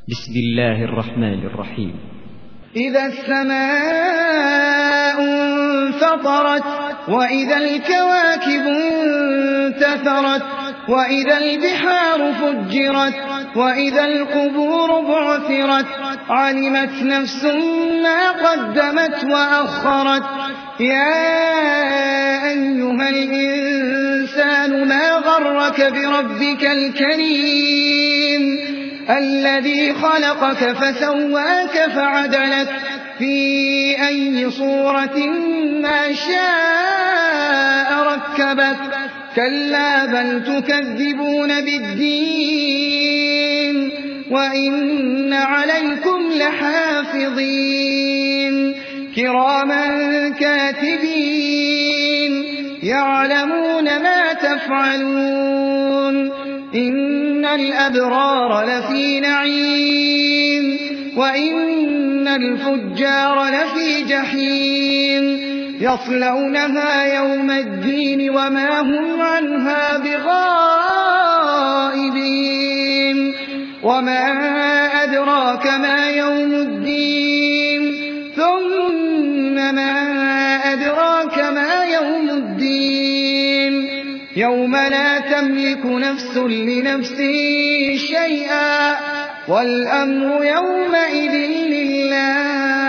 بسم الله الرحمن الرحيم. إذا السماء انفطرت وإذا الكواكب انتثرت وإذا البحار فجرت وإذا القبور بعثرت علمت نفس ما قدمت وأخرت يا أيها الإنسان ما غرك بربك الكريم الذي خلقك فسواك فعدلك في أي صورة ما شاء ركبك كلا بل تكذبون بالدين وإن عليكم لحافظين كراما كاتبين يعلمون ما تفعلون إن الأبرار لفي نعيم وإن الفجار لفي جحيم يصلونها يوم الدين وما هم عنها بغائبين وما أدراك ما يوم الدين ثم ما أدراك ما يوم الدين يوم لا تملك نفس لنفس شيئا والأمر يومئذ لله